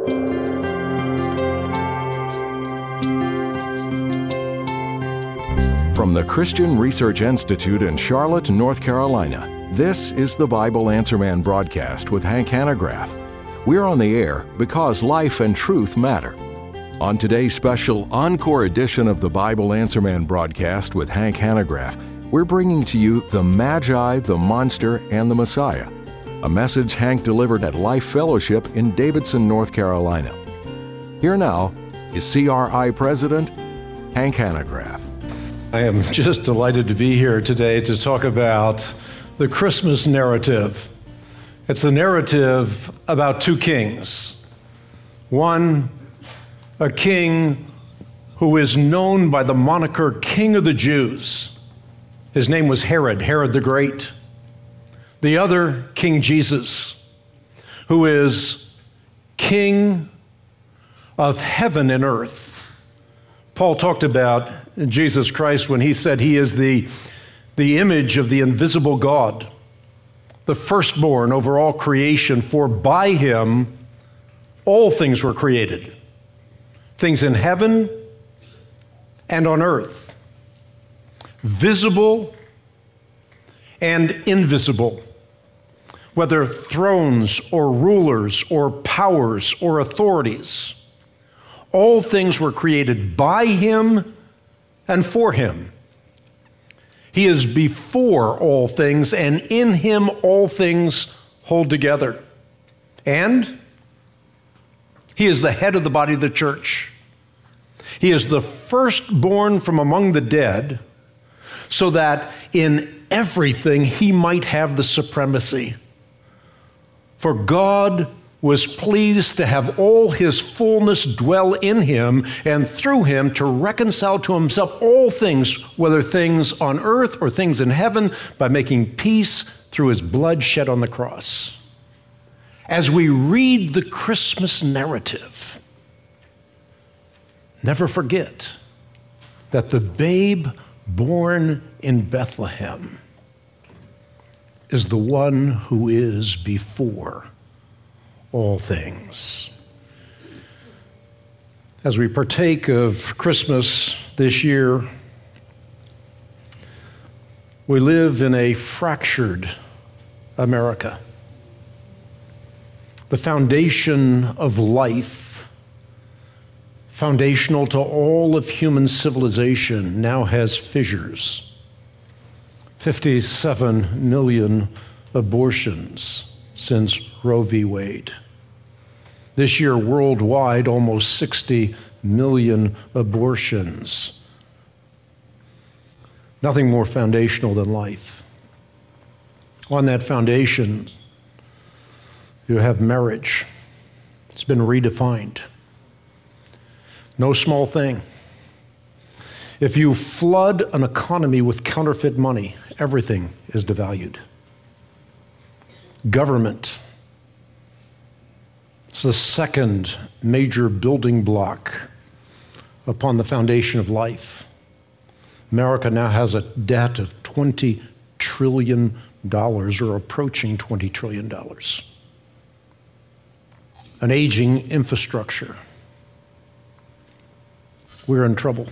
From the Christian Research Institute in Charlotte, North Carolina, this is the Bible Answer Man broadcast with Hank Hanegraaff. We're on the air because life and truth matter. On today's special encore edition of the Bible Answer Man broadcast with Hank Hanegraaff, we're bringing to you The Magi, the Monster, and the Messiah, a message Hank delivered at Life Fellowship in Davidson, North Carolina. Here now is CRI President Hank Hanegraaff. I am just delighted to be here today to talk about the Christmas narrative. It's the narrative about two kings. One, a king who is known by the moniker King of the Jews. His name was Herod the Great. The other, King Jesus, who is King of heaven and earth. Paul talked about Jesus Christ when he said he is the image of the invisible God, the firstborn over all creation, for by him all things were created, things in heaven and on earth, visible and invisible, whether thrones or rulers or powers or authorities. All things were created by him and for him. He is before all things, and in him all things hold together. And he is the head of the body of the church. He is the firstborn from among the dead, so that in everything he might have the supremacy. For God was pleased to have all his fullness dwell in him, and through him to reconcile to himself all things, whether things on earth or things in heaven, by making peace through his blood shed on the cross. As we read the Christmas narrative, never forget that the babe born in Bethlehem is the one who is before all things. As we partake of Christmas this year, we live in a fractured America. The foundation of life, foundational to all of human civilization, now has fissures. 57 million abortions since Roe v. Wade. This year, worldwide, almost 60 million abortions. Nothing more foundational than life. On that foundation, you have marriage. It's been redefined. No small thing. If you flood an economy with counterfeit money, everything is devalued. Government. It's the second major building block upon the foundation of life. America now has a debt of $20 trillion, or approaching $20 trillion. An aging infrastructure. We're in trouble.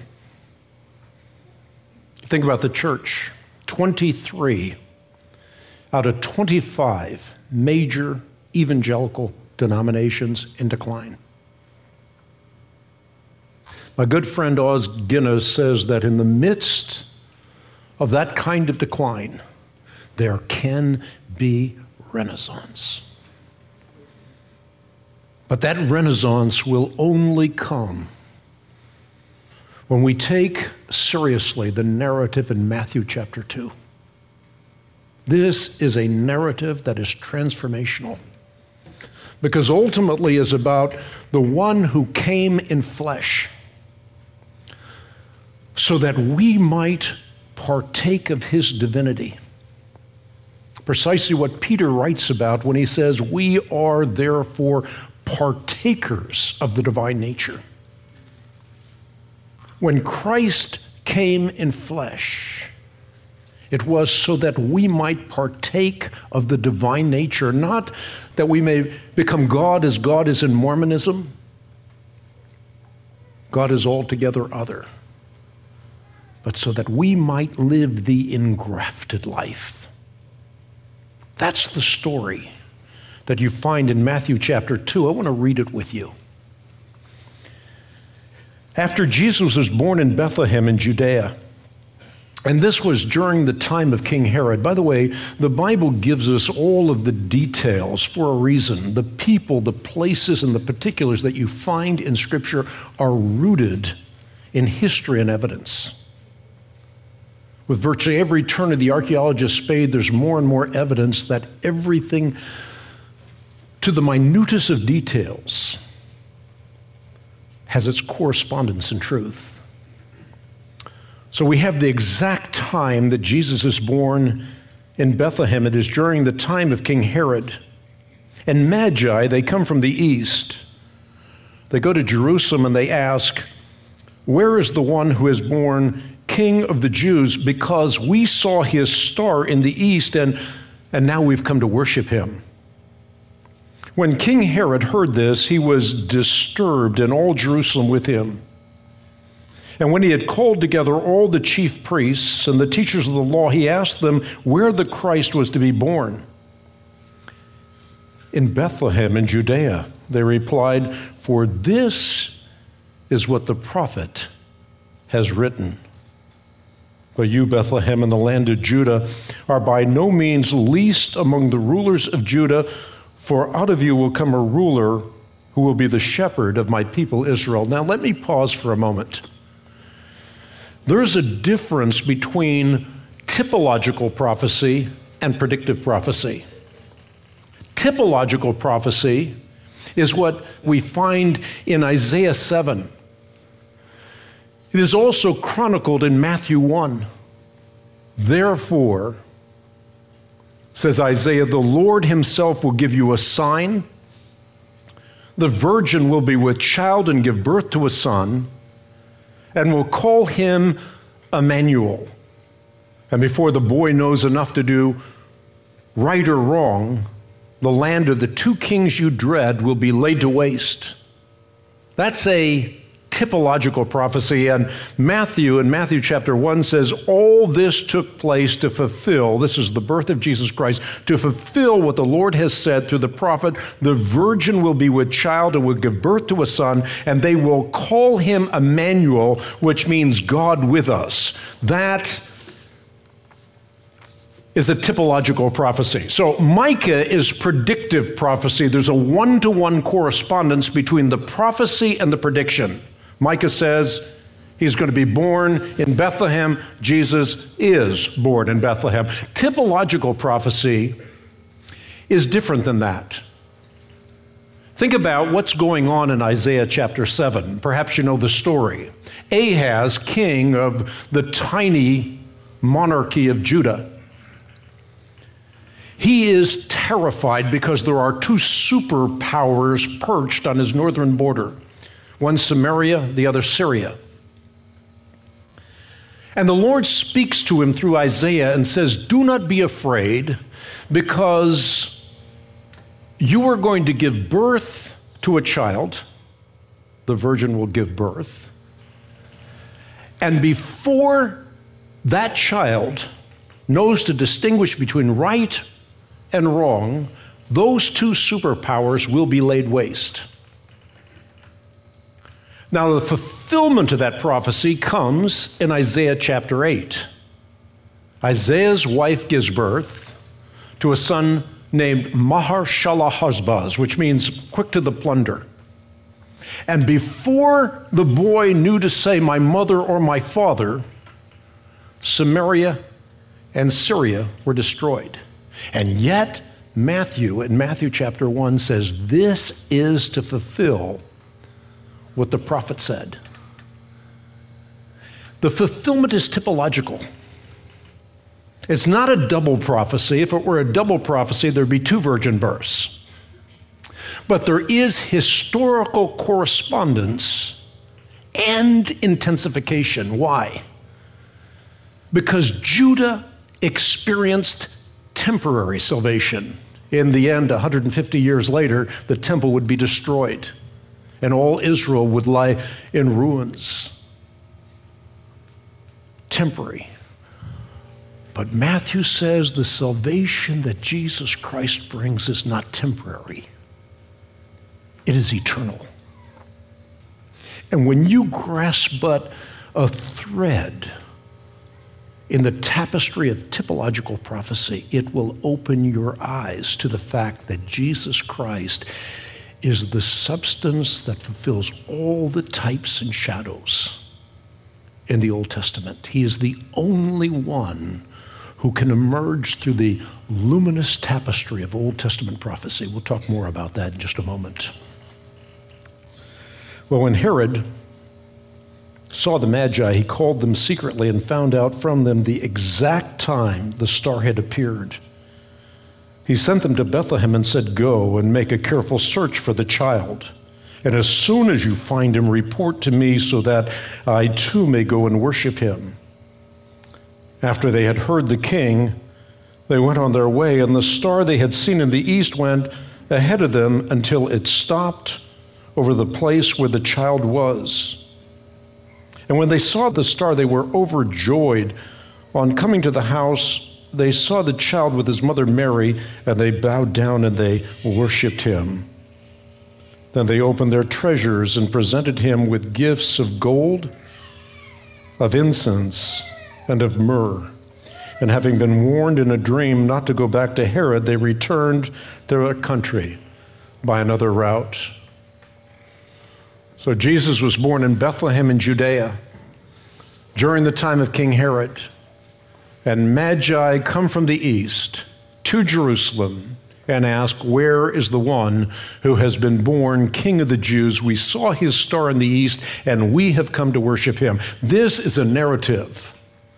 Think about the church. 23 out of 25 major evangelical denominations in decline. My good friend Os Guinness says that in the midst of that kind of decline, there can be renaissance. But that renaissance will only come when we take seriously the narrative in Matthew chapter 2. This is a narrative that is transformational, because ultimately is about the one who came in flesh so that we might partake of his divinity. Precisely what Peter writes about when he says, we are therefore partakers of the divine nature. When Christ came in flesh, It was so that we might partake of the divine nature, not that we may become God as God is in Mormonism. God is altogether other. But so that we might live the engrafted life. That's the story that you find in Matthew chapter 2. I want to read it with you. After Jesus was born in Bethlehem in Judea, and this was during the time of King Herod. By the way, the Bible gives us all of the details for a reason. The people, the places, and the particulars that you find in Scripture are rooted in history and evidence. With virtually every turn of the archaeologist's spade, there's more and more evidence that everything, to the minutest of details, has its correspondence in truth. So we have the exact time that Jesus is born in Bethlehem. It is during the time of King Herod. And Magi, they come from the east. They go to Jerusalem and they ask, "Where is the one who is born King of the Jews? Because we saw his star in the east and now we've come to worship him." When King Herod heard this, he was disturbed, and all Jerusalem with him. And when he had called together all the chief priests and the teachers of the law, he asked them where the Christ was to be born. "In Bethlehem in Judea," they replied, "for this is what the prophet has written. But you, Bethlehem, in the land of Judah, are by no means least among the rulers of Judah, for out of you will come a ruler who will be the shepherd of my people Israel." Now let me pause for a moment. There's a difference between typological prophecy and predictive prophecy. Typological prophecy is what we find in Isaiah 7. It is also chronicled in Matthew 1. "Therefore," says Isaiah, "the Lord himself will give you a sign. The virgin will be with child and give birth to a son, and will call him Emmanuel. And before the boy knows enough to do right or wrong, the land of the two kings you dread will be laid to waste." That's a typological prophecy, and Matthew in Matthew chapter 1 says all this took place to fulfill, this is the birth of Jesus Christ, to fulfill what the Lord has said through the prophet, "The virgin will be with child and will give birth to a son, and they will call him Emmanuel," which means God with us. That is a typological prophecy. So Micah is predictive prophecy. There's a one-to-one correspondence between the prophecy and the prediction. Micah says he's going to be born in Bethlehem. Jesus is born in Bethlehem. Typological prophecy is different than that. Think about what's going on in Isaiah chapter 7. Perhaps you know the story. Ahaz, king of the tiny monarchy of Judah, he is terrified because there are two superpowers perched on his northern border. One Samaria, the other Syria. And the Lord speaks to him through Isaiah and says, "Do not be afraid, because you are going to give birth to a child." The virgin will give birth. "And before that child knows to distinguish between right and wrong, those two superpowers will be laid waste." Now, the fulfillment of that prophecy comes in Isaiah chapter 8. Isaiah's wife gives birth to a son named Maher-shalal-hash-baz, which means quick to the plunder. And before the boy knew to say, "my mother" or "my father," Samaria and Syria were destroyed. And yet, Matthew, in Matthew chapter 1, says this is to fulfill what the prophet said. The fulfillment is typological. It's not a double prophecy. If it were a double prophecy, there'd be two virgin births. But there is historical correspondence and intensification. Why? Because Judah experienced temporary salvation. In the end, 150 years later, the temple would be destroyed, and all Israel would lie in ruins. Temporary. But Matthew says the salvation that Jesus Christ brings is not temporary. It is eternal. And when you grasp but a thread in the tapestry of typological prophecy, it will open your eyes to the fact that Jesus Christ is the substance that fulfills all the types and shadows in the Old Testament. He is the only one who can emerge through the luminous tapestry of Old Testament prophecy. We'll talk more about that in just a moment. Well, when Herod saw the Magi, he called them secretly and found out from them the exact time the star had appeared. He sent them to Bethlehem and said, "Go and make a careful search for the child. And as soon as you find him, report to me so that I too may go and worship him." After they had heard the king, they went on their way, and the star they had seen in the east went ahead of them until it stopped over the place where the child was. And when they saw the star, they were overjoyed. On coming to the house, they saw the child with his mother Mary, and they bowed down and they worshiped him. Then they opened their treasures and presented him with gifts of gold, of incense, and of myrrh. And having been warned in a dream not to go back to Herod, they returned to their country by another route. So Jesus was born in Bethlehem in Judea during the time of King Herod. And Magi come from the east to Jerusalem and ask, "Where is the one who has been born King of the Jews? We saw his star in the east, and we have come to worship him." This is a narrative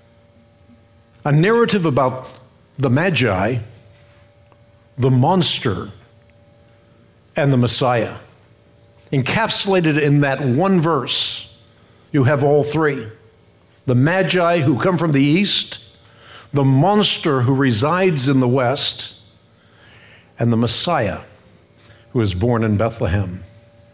about the Magi, the monster, and the Messiah. Encapsulated in that one verse, you have all three. The Magi who come from the east, the monster who resides in the west, and the Messiah who is born in Bethlehem.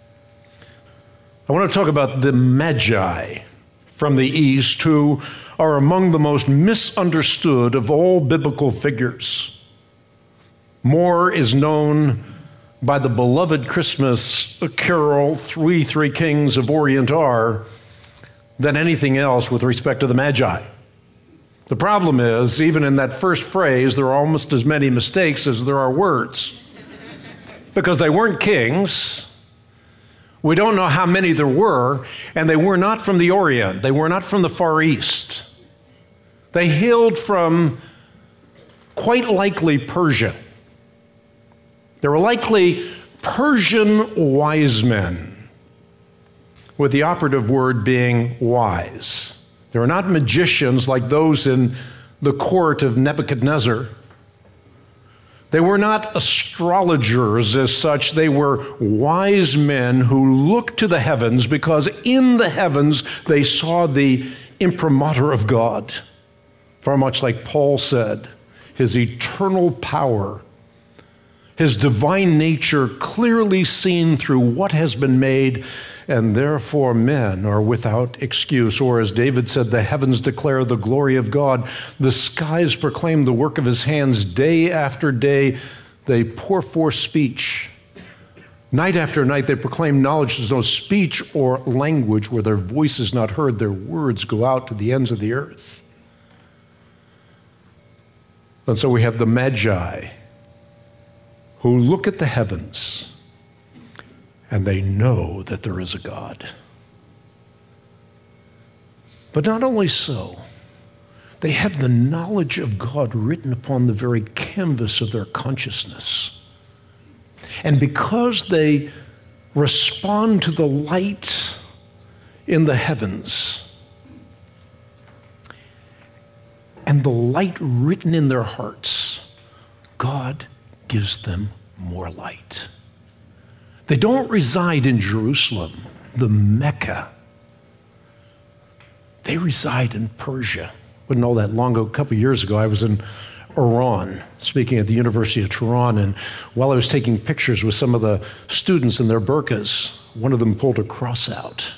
I want to talk about the Magi from the east, who are among the most misunderstood of all biblical figures. More is known by the beloved Christmas carol, "We Three Kings of Orient Are," than anything else with respect to the Magi. The problem is, even in that first phrase, there are almost as many mistakes as there are words. Because they weren't kings, we don't know how many there were, and they were not from the Orient. They were not from the Far East. They hailed from, quite likely, Persia. They were likely Persian wise men, with the operative word being wise. They were not magicians like those in the court of Nebuchadnezzar. They were not astrologers as such. They were wise men who looked to the heavens because in the heavens they saw the imprimatur of God. Very much like Paul said, his eternal power, his divine nature clearly seen through what has been made, and therefore men are without excuse. Or as David said, the heavens declare the glory of God. The skies proclaim the work of his hands. Day after day, they pour forth speech. Night after night, they proclaim knowledge. There's no speech or language where their voice is not heard. Their words go out to the ends of the earth. And so we have the Magi, who look at the heavens and they know that there is a God. But not only so, they have the knowledge of God written upon the very canvas of their consciousness. And because they respond to the light in the heavens and the light written in their hearts, God gives them more light. They don't reside in Jerusalem, the Mecca. They reside in Persia, Wasn't all that long ago, a couple of years ago, I was in Iran, speaking at the University of Tehran, and while I was taking pictures with some of the students in their burqas, one of them pulled a cross out,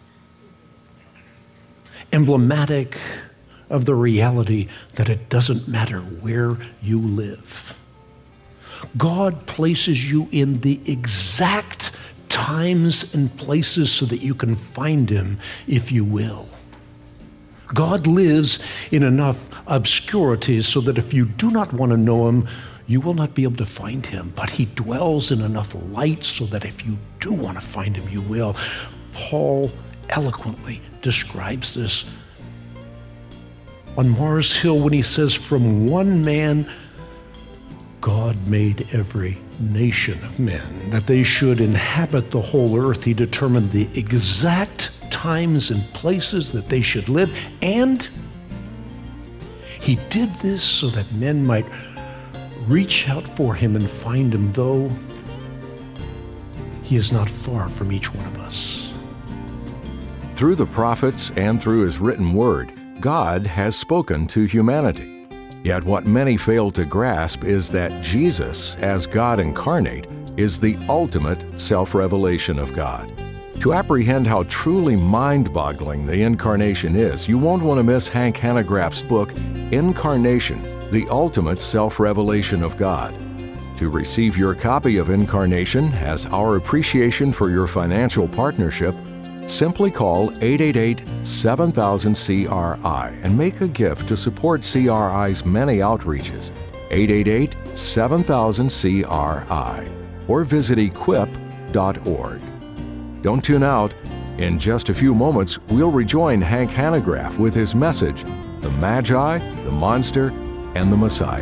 emblematic of the reality that it doesn't matter where you live. God places you in the exact times and places so that you can find Him if you will. God lives in enough obscurity so that if you do not want to know Him, you will not be able to find Him. But He dwells in enough light so that if you do want to find Him, you will. Paul eloquently describes this on Mars Hill when he says, from one man, God made every nation of men, that they should inhabit the whole earth. He determined the exact times and places that they should live, and He did this so that men might reach out for Him and find Him, though He is not far from each one of us. Through the prophets and through His written word, God has spoken to humanity. Yet what many fail to grasp is that Jesus, as God incarnate, is the ultimate self-revelation of God. To apprehend how truly mind-boggling the Incarnation is, you won't want to miss Hank Hanegraaff's book, Incarnation, the Ultimate Self-Revelation of God. To receive your copy of Incarnation as our appreciation for your financial partnership, simply call 888-7000-CRI and make a gift to support CRI's many outreaches, 888-7000-CRI, or visit equip.org. Don't tune out. In just a few moments, we'll rejoin Hank Hanegraaff with his message, The Magi, the Monster, and the Messiah.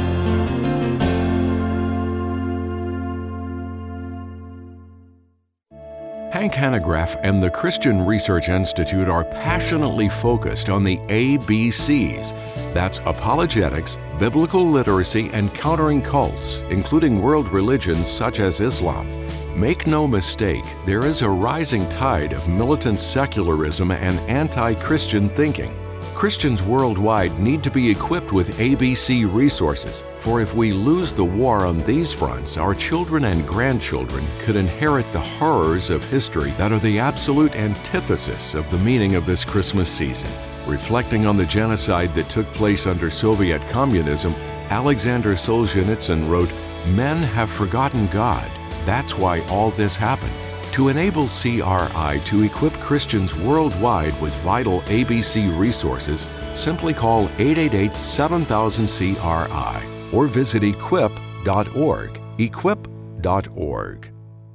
Hank Hanegraaff and the Christian Research Institute are passionately focused on the ABCs. That's apologetics, biblical literacy, and countering cults, including world religions such as Islam. Make no mistake, there is a rising tide of militant secularism and anti-Christian thinking. Christians worldwide need to be equipped with ABC resources, for if we lose the war on these fronts, our children and grandchildren could inherit the horrors of history that are the absolute antithesis of the meaning of this Christmas season. Reflecting on the genocide that took place under Soviet communism, Alexander Solzhenitsyn wrote, "Men have forgotten God. That's why all this happened." To enable CRI to equip Christians worldwide with vital ABC resources, simply call 888-7000-CRI or visit equip.org. Equip.org.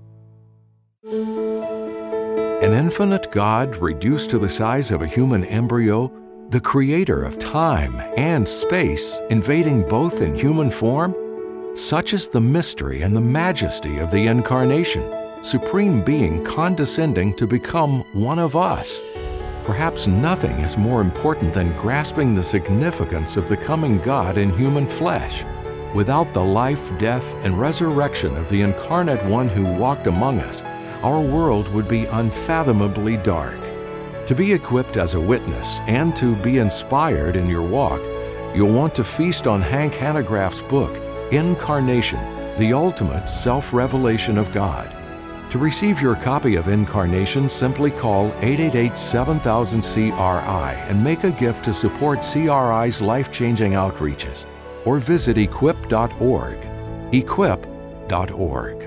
An infinite God reduced to the size of a human embryo, the creator of time and space invading both in human form? Such is the mystery and the majesty of the Incarnation, Supreme Being condescending to become one of us. Perhaps nothing is more important than grasping the significance of the coming God in human flesh. Without the life, death, and resurrection of the Incarnate One who walked among us, our world would be unfathomably dark. To be equipped as a witness and to be inspired in your walk, you'll want to feast on Hank Hanegraaff's book, Incarnation, the Ultimate Self-Revelation of God. To receive your copy of Incarnation, simply call 888-7000-CRI and make a gift to support CRI's life-changing outreaches, or visit equip.org. Equip.org.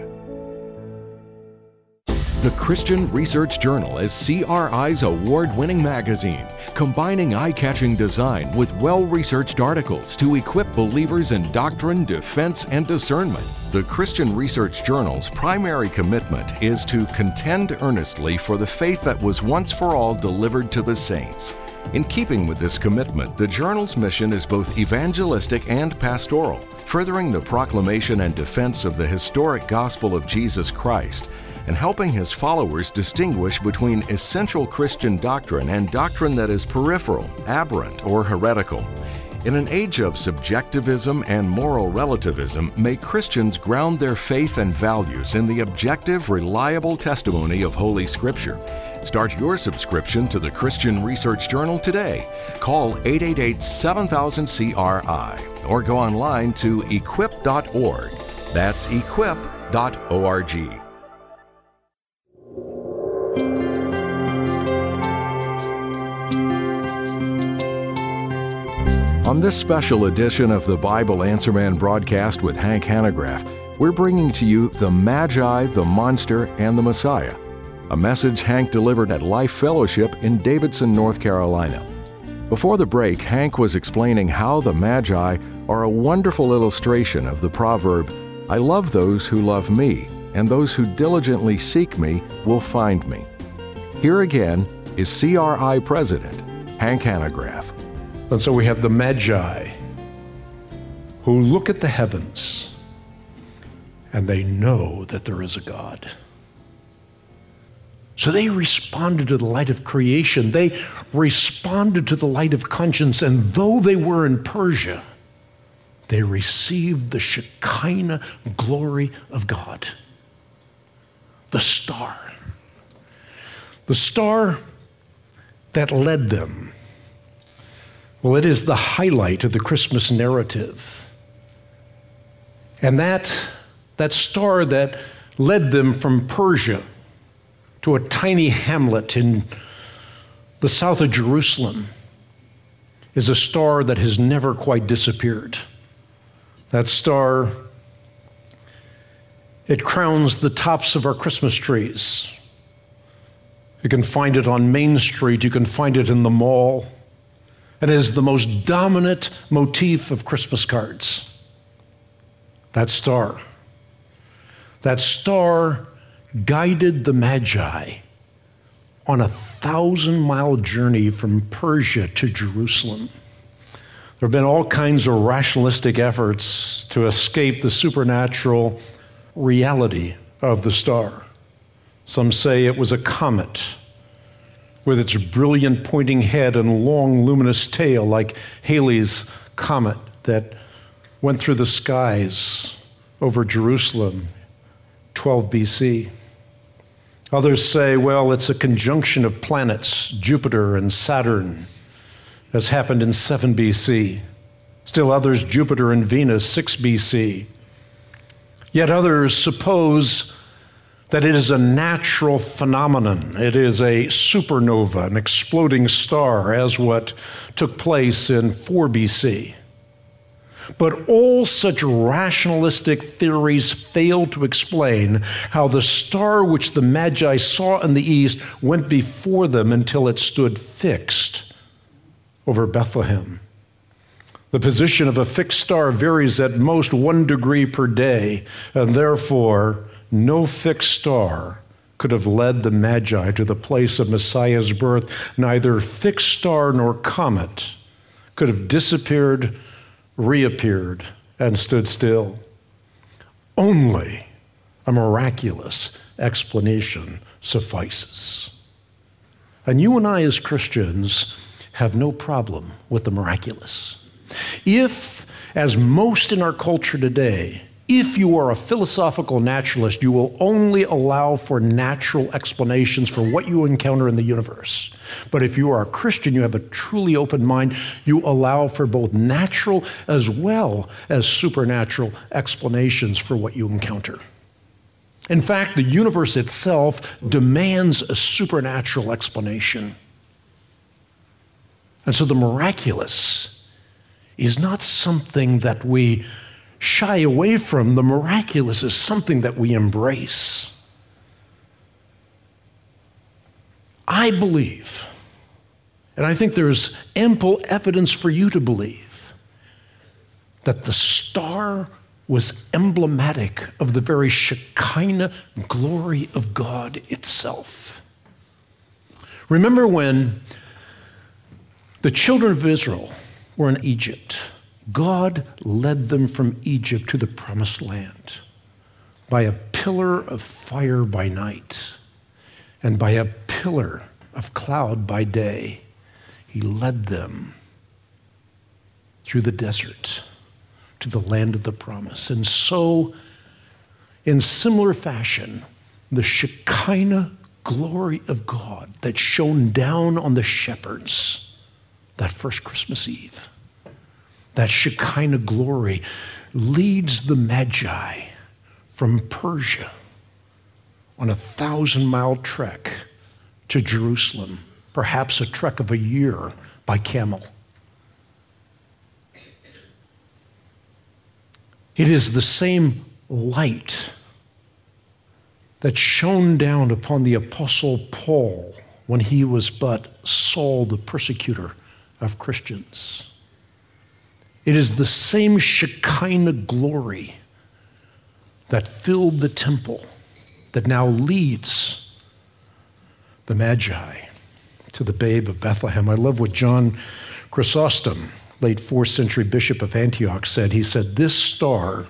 The Christian Research Journal is CRI's award-winning magazine, combining eye-catching design with well-researched articles to equip believers in doctrine, defense, and discernment. The Christian Research Journal's primary commitment is to contend earnestly for the faith that was once for all delivered to the saints. In keeping with this commitment, the journal's mission is both evangelistic and pastoral, furthering the proclamation and defense of the historic gospel of Jesus Christ, and helping his followers distinguish between essential Christian doctrine and doctrine that is peripheral, aberrant, or heretical. In an age of subjectivism and moral relativism, may Christians ground their faith and values in the objective, reliable testimony of Holy Scripture. Start your subscription to the Christian Research Journal today. Call 888-7000-CRI or go online to equip.org. That's equip.org. On this special edition of the Bible Answer Man broadcast with Hank Hanegraaff, we're bringing to you The Magi, the Monster, and the Messiah, a message Hank delivered at Life Fellowship in Davidson, North Carolina. Before the break, Hank was explaining how the Magi are a wonderful illustration of the proverb, "I love those who love me, and those who diligently seek me will find me." Here again is CRI President Hank Hanegraaff. And so we have the Magi who look at the heavens and they know that there is a God. So they responded to the light of creation. They responded to the light of conscience. And though they were in Persia, they received the Shekinah glory of God. The star that led them. Well, it is the highlight of the Christmas narrative. And that star that led them from Persia to a tiny hamlet in the south of Jerusalem is a star that has never quite disappeared. That star, it crowns the tops of our Christmas trees. You can find it on Main Street, you can find it in the mall. It is the most dominant motif of Christmas cards. That star guided the Magi on a 1,000-mile journey from Persia to Jerusalem. There have been all kinds of rationalistic efforts to escape the supernatural reality of the star. Some say it was a comet with its brilliant pointing head and long luminous tail like Halley's Comet that went through the skies over Jerusalem, 12 BC. Others say, well, it's a conjunction of planets, Jupiter and Saturn, as happened in 7 BC. Still others, Jupiter and Venus, 6 BC. Yet others suppose that it is a natural phenomenon. It is a supernova, an exploding star, as what took place in 4 BC. But all such rationalistic theories fail to explain how the star which the Magi saw in the east went before them until it stood fixed over Bethlehem. The position of a fixed star varies at most 1 degree per day, and therefore no fixed star could have led the Magi to the place of Messiah's birth. Neither fixed star nor comet could have disappeared, reappeared, and stood still. Only a miraculous explanation suffices. And you and I as Christians have no problem with the miraculous. If, as most in our culture today, if you are a philosophical naturalist, you will only allow for natural explanations for what you encounter in the universe. But if you are a Christian, you have a truly open mind, you allow for both natural as well as supernatural explanations for what you encounter. In fact, the universe itself demands a supernatural explanation. And so the miraculous is not something that we shy away from. The miraculous is something that we embrace. I believe, and I think there's ample evidence for you to believe, that the star was emblematic of the very Shekinah glory of God itself. Remember when the children of Israel were in Egypt, God led them from Egypt to the promised land by a pillar of fire by night and by a pillar of cloud by day. He led them through the desert to the land of the promise. And so, in similar fashion, the Shekinah glory of God that shone down on the shepherds that first Christmas Eve, that Shekinah glory, leads the Magi from Persia on a 1,000-mile trek to Jerusalem, perhaps a trek of a year by camel. It is the same light that shone down upon the Apostle Paul when he was but Saul, the persecutor of Christians. It is the same Shekinah glory that filled the temple that now leads the Magi to the babe of Bethlehem. I love what John Chrysostom, late 4th century bishop of Antioch, said. He said, "This star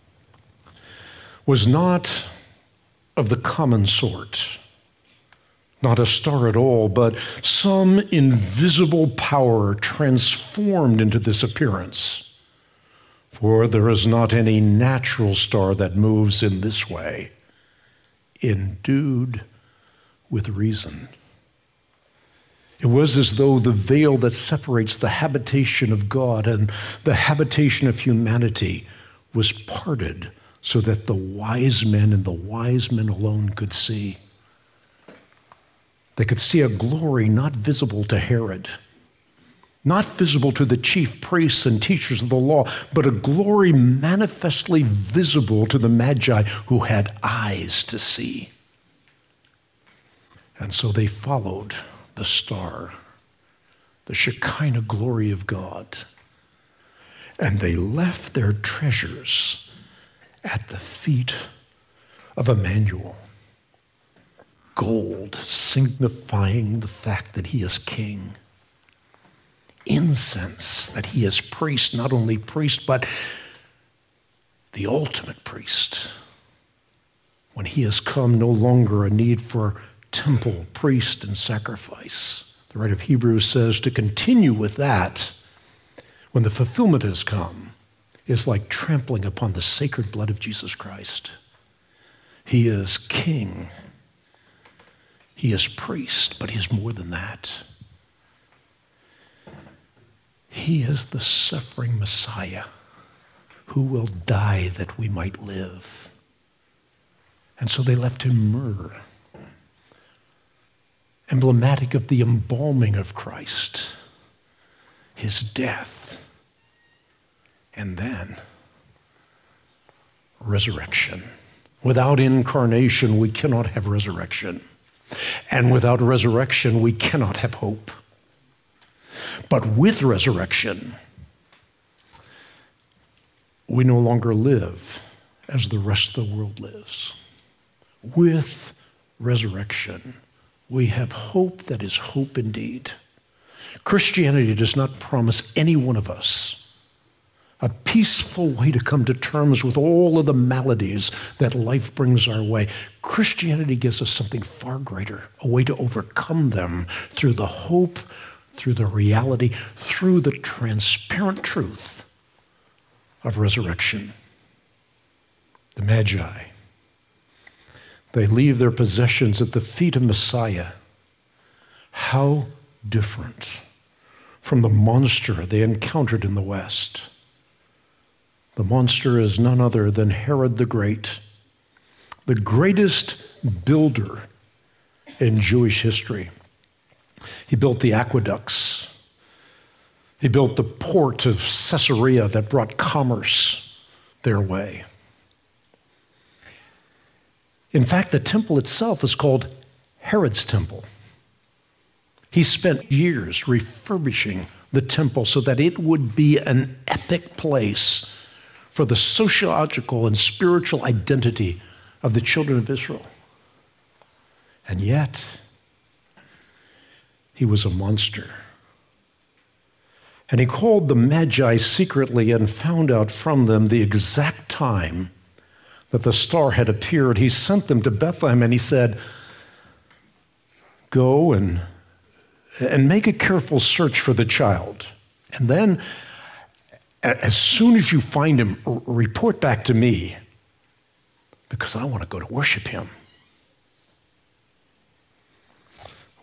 was not of the common sort, not a star at all, but some invisible power transformed into this appearance. For there is not any natural star that moves in this way, endued with reason." It was as though the veil that separates the habitation of God and the habitation of humanity was parted so that the wise men and the wise men alone could see. They could see a glory not visible to Herod, not visible to the chief priests and teachers of the law, but a glory manifestly visible to the Magi who had eyes to see. And so they followed the star, the Shekinah glory of God, and they left their treasures at the feet of Emmanuel. Gold signifying the fact that he is king. Incense that he is priest, not only priest, but the ultimate priest. When he has come, no longer a need for temple, priest, and sacrifice. The writer of Hebrews says to continue with that when the fulfillment has come is like trampling upon the sacred blood of Jesus Christ. He is king. He is priest, but he is more than that. He is the suffering Messiah who will die that we might live. And so they left him myrrh, emblematic of the embalming of Christ, his death, and then resurrection. Without incarnation, we cannot have resurrection. And without resurrection, we cannot have hope. But with resurrection, we no longer live as the rest of the world lives. With resurrection, we have hope that is hope indeed. Christianity does not promise any one of us a peaceful way to come to terms with all of the maladies that life brings our way. Christianity gives us something far greater, a way to overcome them through the hope, through the reality, through the transparent truth of resurrection. The Magi, they leave their possessions at the feet of Messiah. How different from the monster they encountered in the West. The monster is none other than Herod the Great, the greatest builder in Jewish history. He built the aqueducts. He built the port of Caesarea that brought commerce their way. In fact, the temple itself is called Herod's temple. He spent years refurbishing the temple so that it would be an epic place for the sociological and spiritual identity of the children of Israel. And yet, he was a monster. And he called the Magi secretly and found out from them the exact time that the star had appeared. He sent them to Bethlehem and he said, "Go and make a careful search for the child. And then, as soon as you find him, report back to me, because I want to go to worship him."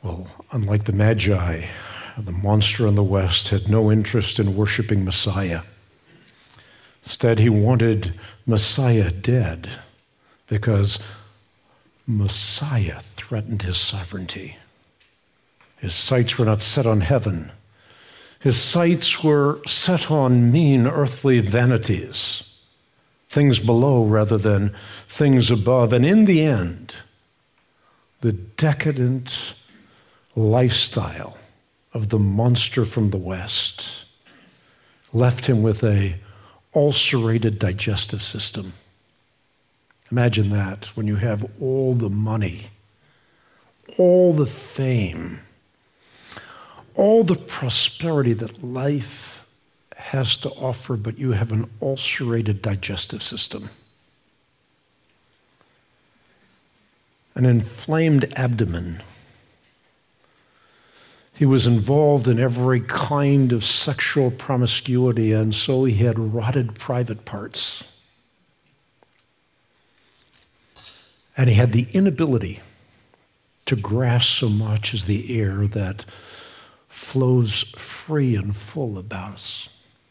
Well, unlike the Magi, the monster in the West had no interest in worshiping Messiah. Instead, he wanted Messiah dead because Messiah threatened his sovereignty. His sights were not set on heaven. His sights were set on mean earthly vanities, things below rather than things above. And in the end, the decadent lifestyle of the monster from the West left him with an ulcerated digestive system. Imagine that, when you have all the money, all the fame, all the prosperity that life has to offer, but you have an ulcerated digestive system, an inflamed abdomen. He was involved in every kind of sexual promiscuity, and so he had rotted private parts. And he had the inability to grasp so much as the air that flows free and full about us.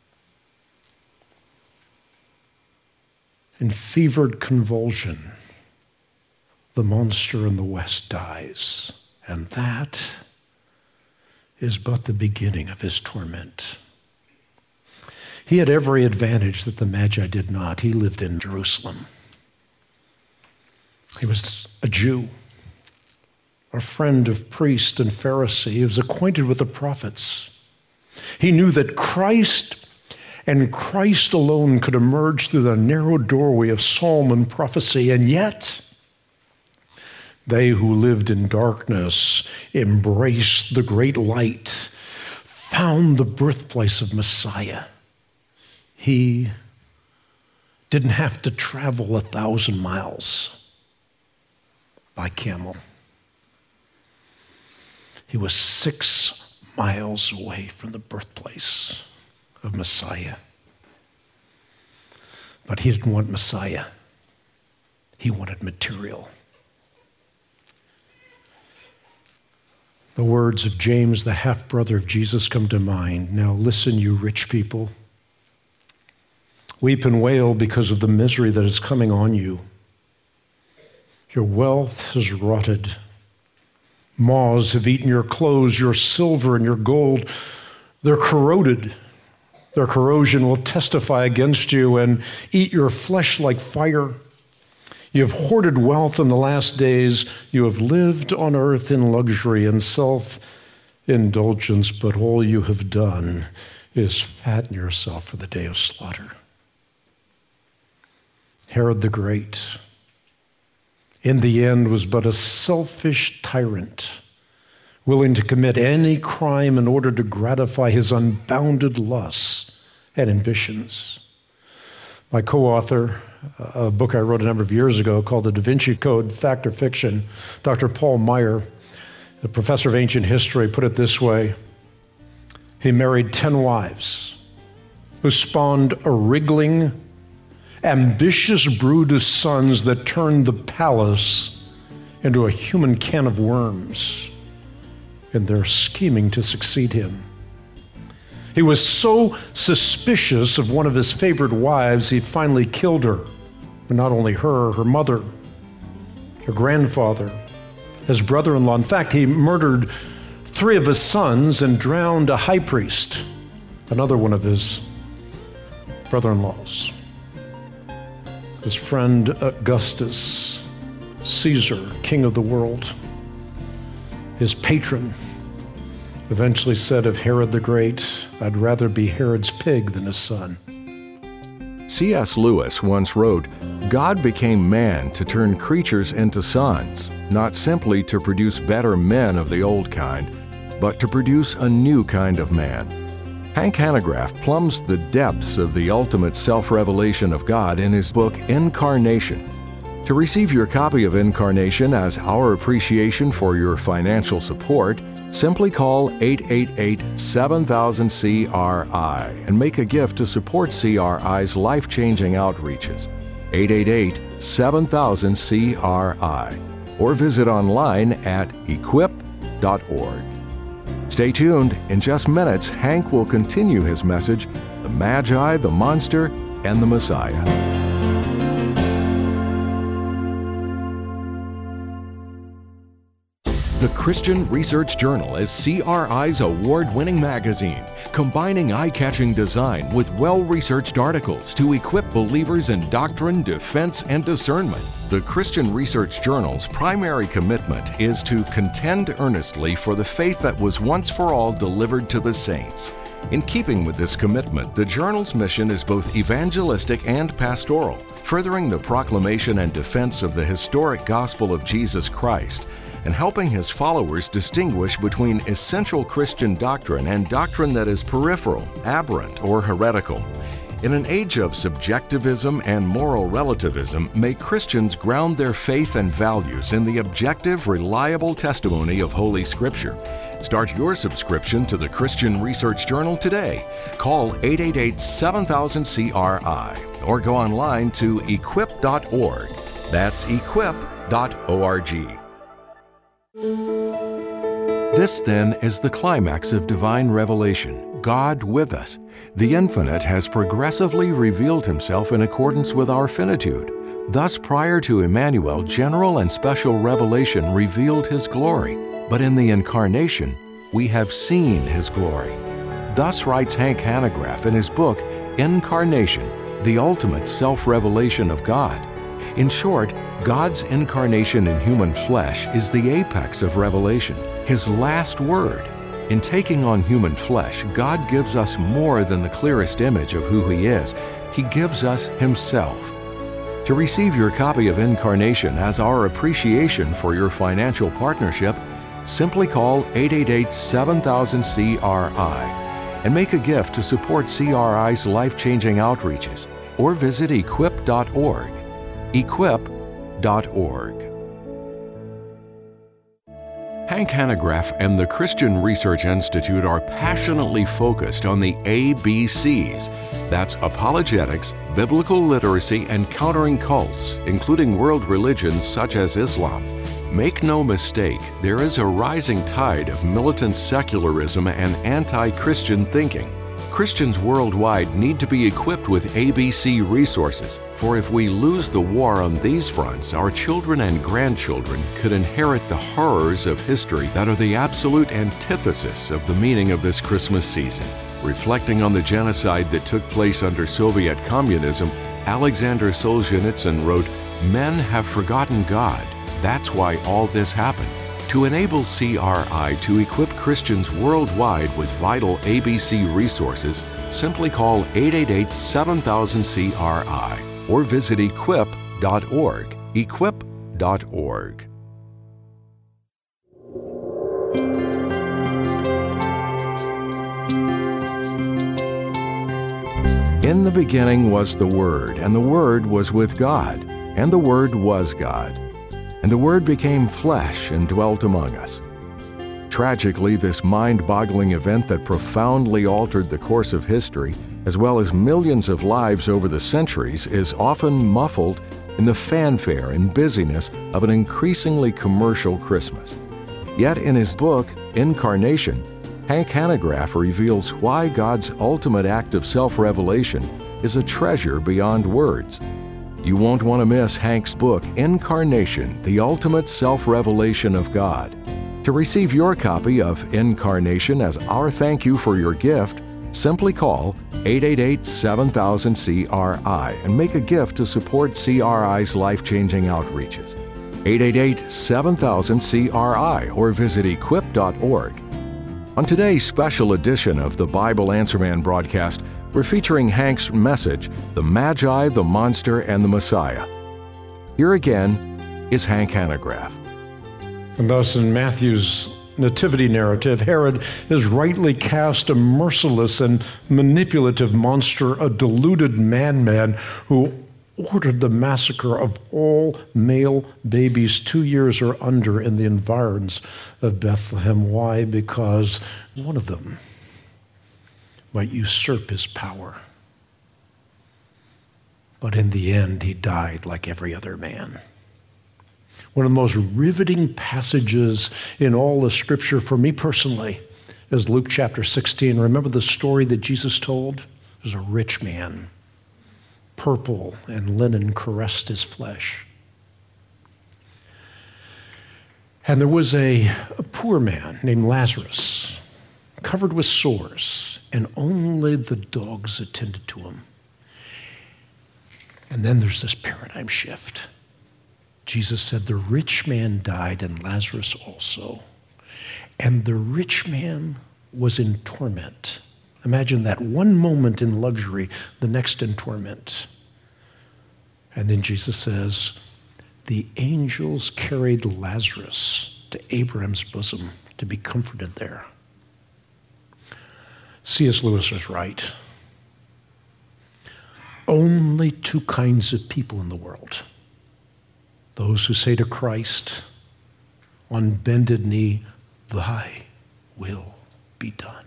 In fevered convulsion, the monster in the West dies, and that is but the beginning of his torment. He had every advantage that the Magi did not. He lived in Jerusalem. He was a Jew, a friend of priest and Pharisee. He was acquainted with the prophets. He knew that Christ and Christ alone could emerge through the narrow doorway of psalm and prophecy, and yet they who lived in darkness embraced the great light, found the birthplace of Messiah. He didn't have to travel 1,000 miles by camel. He was 6 miles away from the birthplace of Messiah. But he didn't want Messiah. He wanted material. The words of James, the half-brother of Jesus, come to mind. Now listen, you rich people. Weep and wail because of the misery that is coming on you. Your wealth has rotted. Moths have eaten your clothes, your silver and your gold. They're corroded. Their corrosion will testify against you and eat your flesh like fire. You have hoarded wealth in the last days. You have lived on earth in luxury and self-indulgence, but all you have done is fatten yourself for the day of slaughter. Herod the Great, in the end, was but a selfish tyrant, willing to commit any crime in order to gratify his unbounded lusts and ambitions. My co-author, a book I wrote a number of years ago called The Da Vinci Code, Fact or Fiction, Dr. Paul Meyer, the professor of ancient history, put it this way. He married 10 wives who spawned a wriggling, ambitious brood of sons that turned the palace into a human can of worms in their scheming to succeed him. He was so suspicious of one of his favorite wives, he finally killed her. But not only her, her mother, her grandfather, his brother-in-law. In fact, he murdered 3 of his sons and drowned a high priest, another one of his brother-in-laws. His friend Augustus, Caesar, king of the world, his patron, eventually said of Herod the Great, I'd rather be Herod's pig than his son. C.S. Lewis once wrote, God became man to turn creatures into sons, not simply to produce better men of the old kind, but to produce a new kind of man. Hank Hanegraaff plumbs the depths of the ultimate self-revelation of God in his book, Incarnation. To receive your copy of Incarnation as our appreciation for your financial support, simply call 888-7000-CRI and make a gift to support CRI's life-changing outreaches. 888-7000-CRI. Or visit online at equip.org. equip.org. Stay tuned. In just minutes, Hank will continue his message, The Magi, the Monster, and the Messiah. The Christian Research Journal is CRI's award-winning magazine, combining eye-catching design with well-researched articles to equip believers in doctrine, defense, and discernment. The Christian Research Journal's primary commitment is to contend earnestly for the faith that was once for all delivered to the saints. In keeping with this commitment, the journal's mission is both evangelistic and pastoral, furthering the proclamation and defense of the historic gospel of Jesus Christ, and helping his followers distinguish between essential Christian doctrine and doctrine that is peripheral, aberrant, or heretical. In an age of subjectivism and moral relativism, may Christians ground their faith and values in the objective, reliable testimony of Holy Scripture. Start your subscription to the Christian Research Journal today. Call 888-7000-CRI or go online to equip.org. That's equip.org. This, then, is the climax of divine revelation, God with us. The Infinite has progressively revealed himself in accordance with our finitude. Thus, prior to Emmanuel, general and special revelation revealed his glory, but in the Incarnation, we have seen his glory. Thus writes Hank Hanegraaff in his book, Incarnation, the Ultimate Self-Revelation of God. In short, God's incarnation in human flesh is the apex of revelation, his last word. In taking on human flesh, God gives us more than the clearest image of who he is. He gives us himself. To receive your copy of Incarnation as our appreciation for your financial partnership, simply call 888-7000-CRI and make a gift to support CRI's life-changing outreaches, or visit equip.org. equip.org. Hank Hanegraaff and the Christian Research Institute are passionately focused on the ABCs. That's apologetics, biblical literacy, and countering cults, including world religions such as Islam. Make no mistake, there is a rising tide of militant secularism and anti-Christian thinking. Christians worldwide need to be equipped with ABC resources, for if we lose the war on these fronts, our children and grandchildren could inherit the horrors of history that are the absolute antithesis of the meaning of this Christmas season. Reflecting on the genocide that took place under Soviet communism, Alexander Solzhenitsyn wrote, "Men have forgotten God. That's why all this happened." To enable CRI to equip Christians worldwide with vital ABC resources, simply call 888-7000-CRI or visit equip.org. equip.org. In the beginning was the Word, and the Word was with God, and the Word was God. And the Word became flesh and dwelt among us. Tragically, this mind-boggling event that profoundly altered the course of history, as well as millions of lives over the centuries, is often muffled in the fanfare and busyness of an increasingly commercial Christmas. Yet in his book, Incarnation, Hank Hanegraaff reveals why God's ultimate act of self-revelation is a treasure beyond words. You won't want to miss Hank's book, Incarnation, the Ultimate Self-Revelation of God. To receive your copy of Incarnation as our thank you for your gift, simply call 888-7000-CRI and make a gift to support CRI's life-changing outreaches. 888-7000-CRI or visit equip.org. On today's special edition of the Bible Answer Man broadcast, we're featuring Hank's message, The Magi, the Monster, and the Messiah. Here again is Hank Hanegraaff. And thus in Matthew's nativity narrative, Herod is rightly cast a merciless and manipulative monster, a deluded madman who ordered the massacre of all male babies 2 years or under in the environs of Bethlehem. Why? Because one of them might usurp his power. But in the end, he died like every other man. One of the most riveting passages in all of Scripture for me personally is Luke chapter 16. Remember the story that Jesus told? There's a rich man. Purple and linen caressed his flesh. And there was a poor man named Lazarus, covered with sores, and only the dogs attended to him. And then there's this paradigm shift. Jesus said, the rich man died and Lazarus also. And the rich man was in torment. Imagine that, one moment in luxury, the next in torment. And then Jesus says, the angels carried Lazarus to Abraham's bosom to be comforted there. C.S. Lewis was right. Only two kinds of people in the world. Those who say to Christ, on bended knee, thy will be done.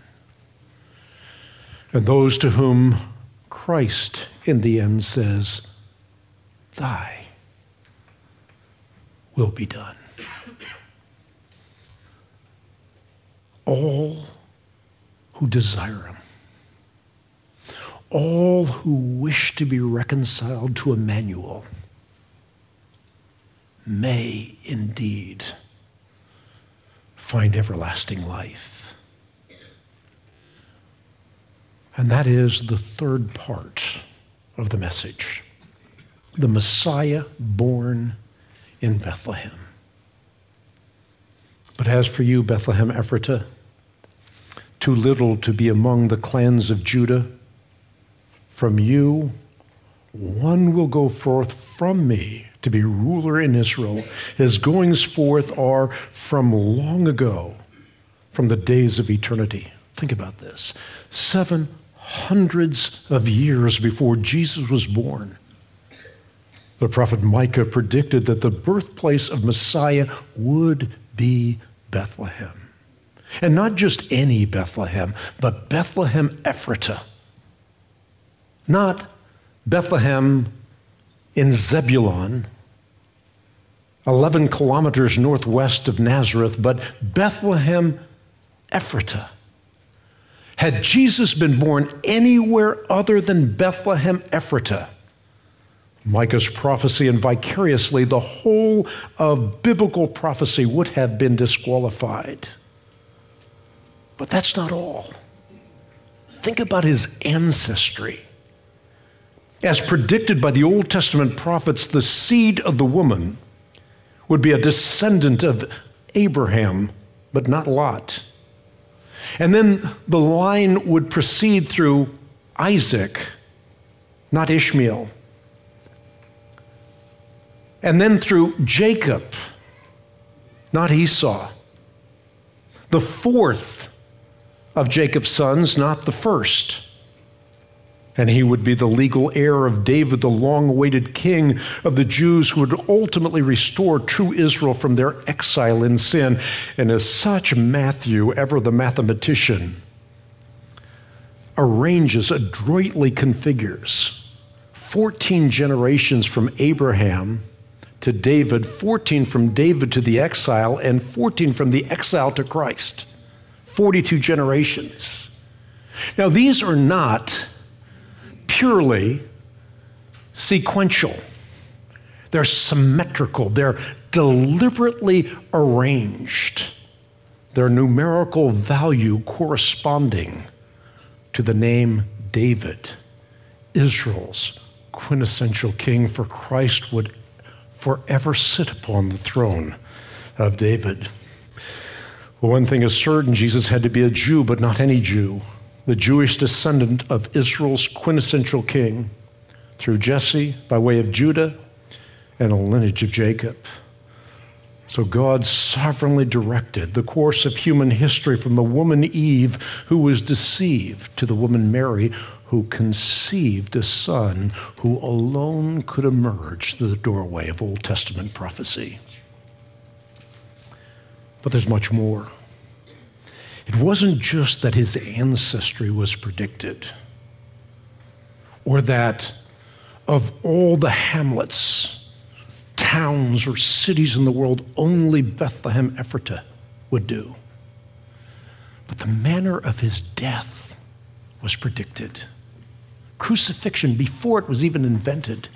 And those to whom Christ in the end says, thy will be done. All who desire him, all who wish to be reconciled to Emmanuel, may indeed find everlasting life. And that is the third part of the message. The Messiah born in Bethlehem. But as for you, Bethlehem Ephratah, too little to be among the clans of Judah, from you one will go forth from me to be ruler in Israel. His goings forth are from long ago, from the days of eternity. Think about this. 700 of years before Jesus was born, the prophet Micah predicted that the birthplace of Messiah would be Bethlehem. And not just any Bethlehem, but Bethlehem Ephratah. Not Bethlehem in Zebulun, 11 kilometers northwest of Nazareth, but Bethlehem Ephratah. Had Jesus been born anywhere other than Bethlehem Ephratah, Micah's prophecy and vicariously the whole of biblical prophecy would have been disqualified. But that's not all. Think about his ancestry. As predicted by the Old Testament prophets, the seed of the woman would be a descendant of Abraham, but not Lot. And then the line would proceed through Isaac, not Ishmael. And then through Jacob, not Esau. The fourth of Jacob's sons, not the first. And he would be the legal heir of David, the long-awaited king of the Jews who would ultimately restore true Israel from their exile in sin. And as such, Matthew, ever the mathematician, adroitly configures 14 generations from Abraham to David, 14 from David to the exile, and 14 from the exile to Christ. 42 generations. Now, these are not purely sequential. They're symmetrical. They're deliberately arranged. Their numerical value corresponding to the name David, Israel's quintessential king, for Christ would forever sit upon the throne of David. Well, one thing is certain, Jesus had to be a Jew, but not any Jew. The Jewish descendant of Israel's quintessential king through Jesse by way of Judah and a lineage of Jacob. So God sovereignly directed the course of human history from the woman Eve, who was deceived, to the woman Mary, who conceived a son who alone could emerge through the doorway of Old Testament prophecy. But there's much more. It wasn't just that his ancestry was predicted, or that of all the hamlets, towns or cities in the world, only Bethlehem Ephratah would do. But the manner of his death was predicted. Crucifixion, before it was even invented.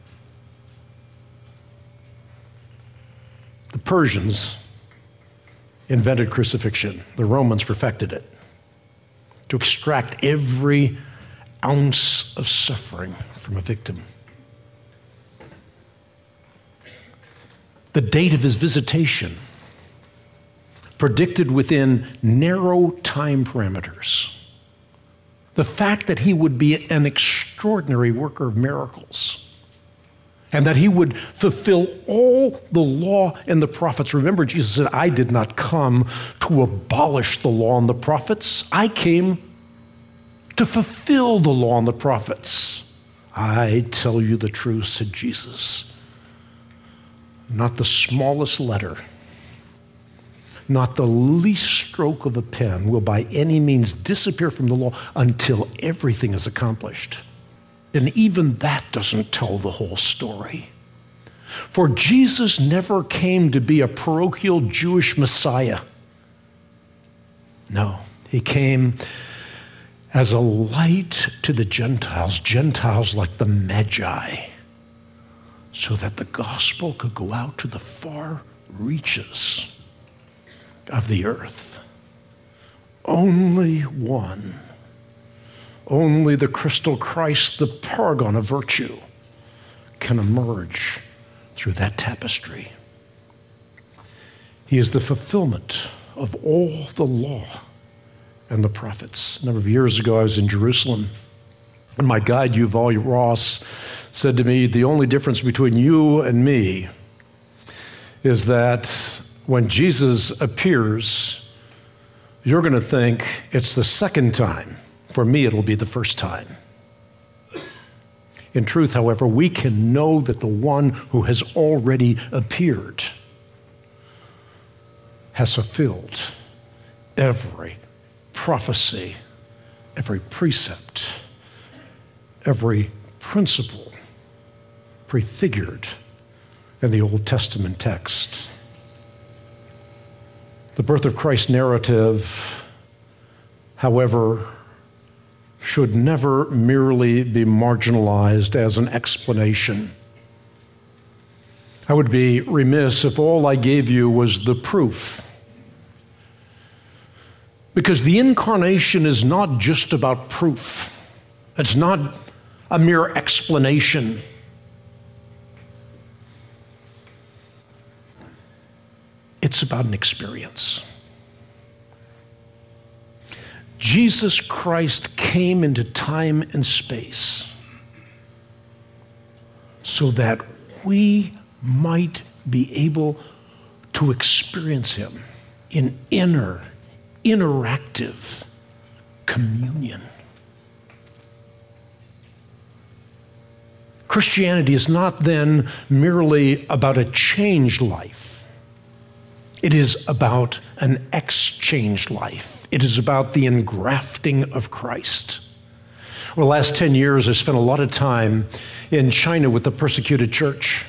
The Persians invented crucifixion. The Romans perfected it to extract every ounce of suffering from a victim. The date of his visitation, predicted within narrow time parameters. The fact that he would be an extraordinary worker of miracles and that he would fulfill all the law and the prophets. Remember, Jesus said, I did not come to abolish the law and the prophets. I came to fulfill the law and the prophets. I tell you the truth, said Jesus. Not the smallest letter, not the least stroke of a pen will by any means disappear from the law until everything is accomplished. And even that doesn't tell the whole story. For Jesus never came to be a parochial Jewish Messiah. No, he came as a light to the Gentiles like the Magi, so that the gospel could go out to the far reaches of the earth. Only one. Only the crystal Christ, the paragon of virtue, can emerge through that tapestry. He is the fulfillment of all the law and the prophets. A number of years ago, I was in Jerusalem, and my guide, Yuval Ross, said to me, the only difference between you and me is that when Jesus appears, you're going to think it's the second time. For me, it'll be the first time. In truth, however, we can know that the one who has already appeared has fulfilled every prophecy, every precept, every principle prefigured in the Old Testament text. The birth of Christ narrative, however, should never merely be marginalized as an explanation. I would be remiss if all I gave you was the proof. Because the incarnation is not just about proof. It's not a mere explanation. It's about an experience. Jesus Christ came into time and space so that we might be able to experience him in inner, interactive communion. Christianity is not then merely about a changed life. It is about an exchanged life. It is about the engrafting of Christ. Over the last 10 years, I spent a lot of time in China with the persecuted church.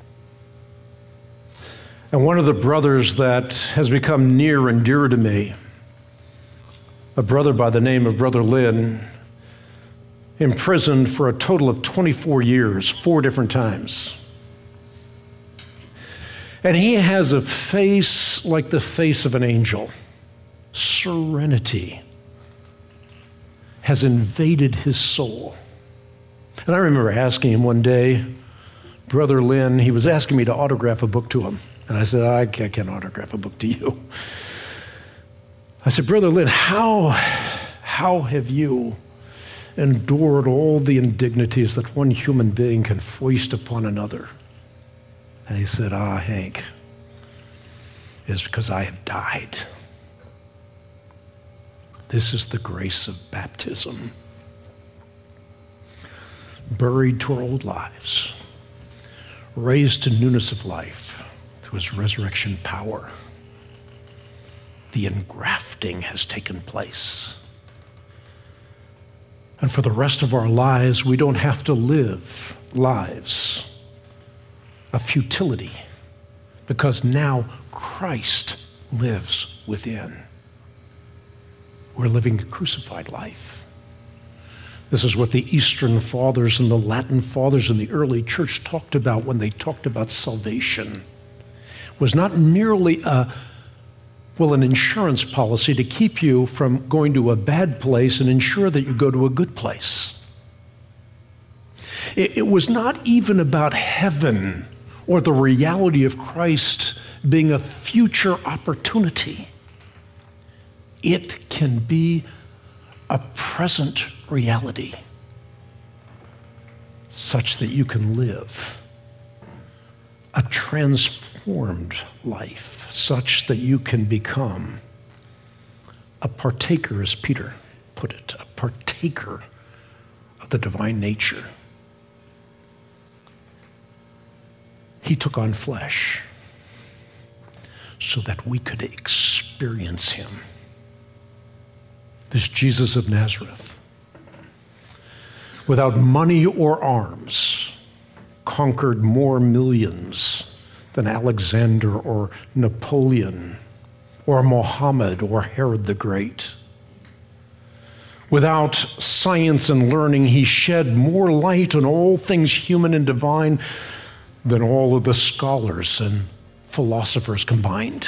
And one of the brothers that has become near and dear to me, a brother by the name of Brother Lin, imprisoned for a total of 24 years, 4 different times. And he has a face like the face of an angel. Serenity has invaded his soul. And I remember asking him one day, Brother Lin, he was asking me to autograph a book to him. And I said, I can't autograph a book to you. I said, Brother Lin, how have you endured all the indignities that one human being can foist upon another? And he said, Hank, it's because I have died. This is the grace of baptism. Buried to our old lives, raised to newness of life through his resurrection power. The engrafting has taken place. And for the rest of our lives, we don't have to live lives a futility, because now Christ lives within. We're living a crucified life. This is what the Eastern Fathers and the Latin Fathers in the early church talked about when they talked about salvation. It was not merely an insurance policy to keep you from going to a bad place and ensure that you go to a good place. It was not even about heaven or the reality of Christ being a future opportunity. It can be a present reality such that you can live a transformed life, such that you can become a partaker, as Peter put it, a partaker of the divine nature. He took on flesh so that we could experience him. This Jesus of Nazareth, without money or arms, conquered more millions than Alexander or Napoleon or Mohammed or Herod the Great. Without science and learning, he shed more light on all things human and divine than all of the scholars and philosophers combined.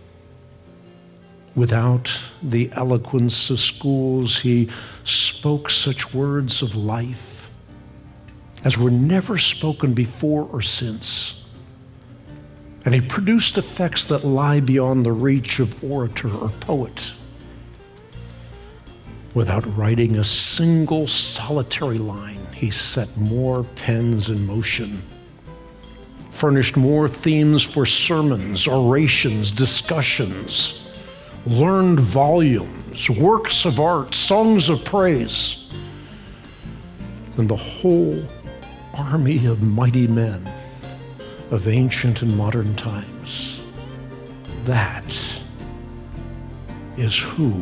Without the eloquence of schools, he spoke such words of life as were never spoken before or since. And he produced effects that lie beyond the reach of orator or poet. Without writing a single solitary line, he set more pens in motion, furnished more themes for sermons, orations, discussions, learned volumes, works of art, songs of praise, than the whole army of mighty men of ancient and modern times. That is who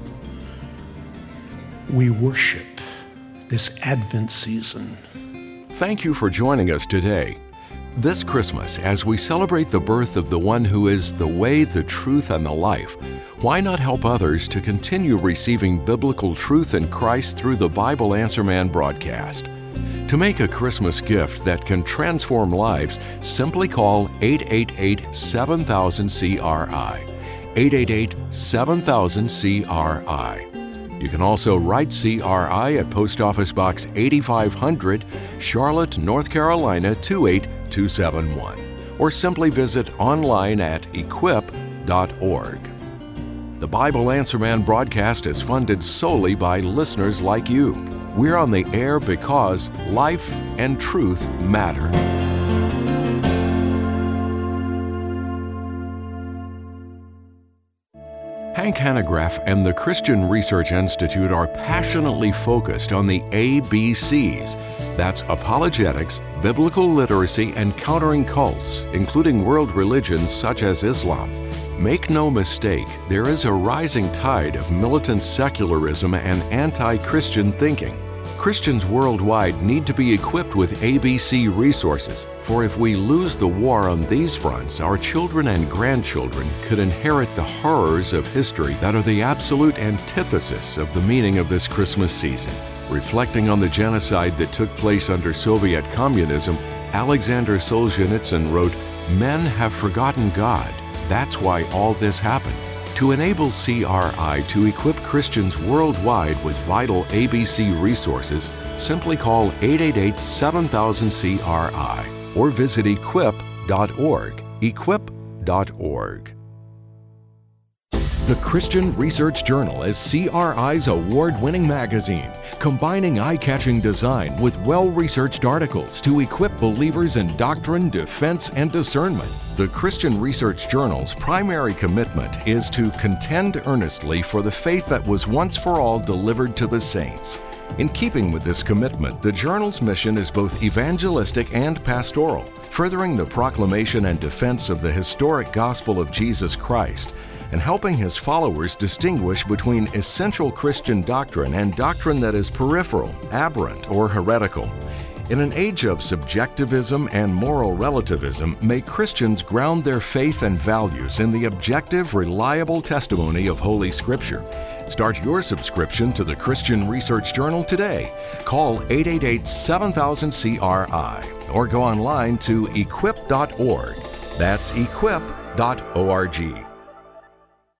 we worship this Advent season. Thank you for joining us today. This Christmas, as we celebrate the birth of the one who is the way, the truth, and the life, why not help others to continue receiving biblical truth in Christ through the Bible Answer Man broadcast? To make a Christmas gift that can transform lives, simply call 888-7000-CRI. 888-7000-CRI. You can also write CRI at Post Office Box 8500, Charlotte, North Carolina 28271, or simply visit online at equip.org. The Bible Answer Man broadcast is funded solely by listeners like you. We're on the air because life and truth matter. Hank Hanegraaff and the Christian Research Institute are passionately focused on the ABCs. That's apologetics, biblical literacy, and countering cults, including world religions such as Islam. Make no mistake, there is a rising tide of militant secularism and anti-Christian thinking. Christians worldwide need to be equipped with ABC resources, for if we lose the war on these fronts, our children and grandchildren could inherit the horrors of history that are the absolute antithesis of the meaning of this Christmas season. Reflecting on the genocide that took place under Soviet communism, Alexander Solzhenitsyn wrote, "Men have forgotten God. That's why all this happened." To enable CRI to equip Christians worldwide with vital ABC resources, simply call 888-7000-CRI or visit equip.org. Equip.org. The Christian Research Journal is CRI's award-winning magazine, combining eye-catching design with well-researched articles to equip believers in doctrine, defense, and discernment. The Christian Research Journal's primary commitment is to contend earnestly for the faith that was once for all delivered to the saints. In keeping with this commitment, the journal's mission is both evangelistic and pastoral, furthering the proclamation and defense of the historic gospel of Jesus Christ, and helping his followers distinguish between essential Christian doctrine and doctrine that is peripheral, aberrant, or heretical. In an age of subjectivism and moral relativism, may Christians ground their faith and values in the objective, reliable testimony of Holy Scripture. Start your subscription to the Christian Research Journal today. Call 888-7000-CRI or go online to equip.org. That's equip.org.